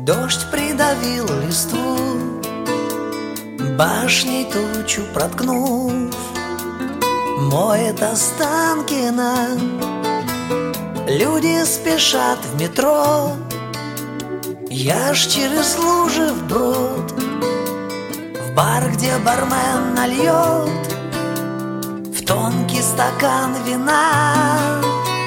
Дождь придавил листву, башней тучу проткнув, моет Останкино. Люди спешат в метро, я ж через лужи вброд, в бар, где бармен нальет в тонкий стакан вина.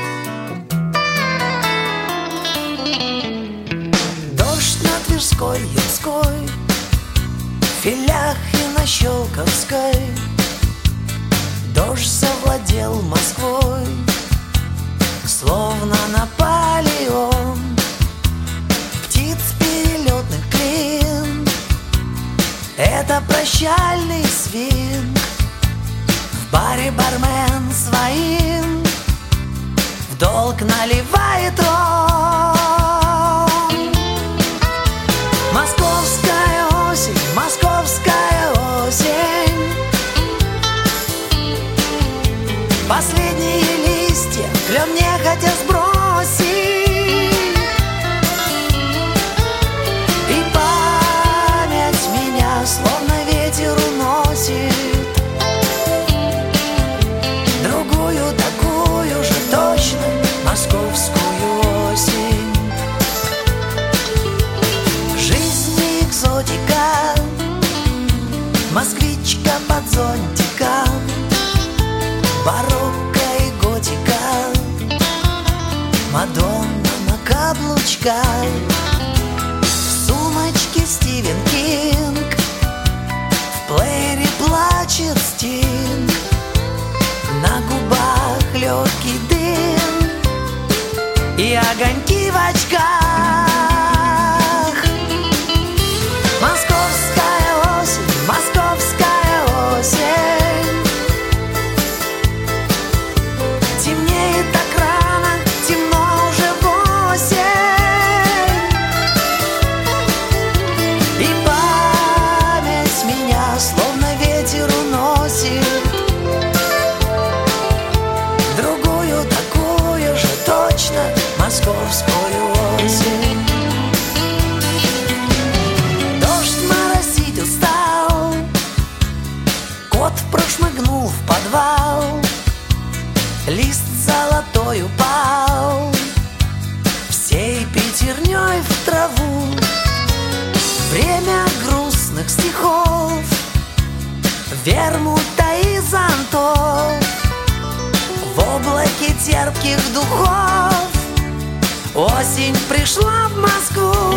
Дождь на Тверской, Ямской, Филях и на Щелковской. Дождь завладел Москвой, словно Наполеон. Птиц перелетных клин — это прощальный свинг. В баре бармен своим в долг наливает ром. Московская осень, московская осень, последние листья клен нехотя сбросить, и память меня словно ветер уносит. Другую такую же точно московскую осень. Жизнь не экзотика, москвичка под зонтиком, барокко и готика, Мадонна на каблучках, в сумочке Стивен Кинг, в плеере плачет Стинг, на губах легкий дым и огоньки в очках. Московская осень, московская осень, темнеет так рано, темно уже 8, и память меня словно ветер уносит. Другую такую же точно московскую осень. Дождь моросить устал, кот прошмыгнул в подвал, лист золотой упал всей пятерней в траву. Время грустных стихов, вермута и зонтов, в облаке терпких духов осень пришла в Москву.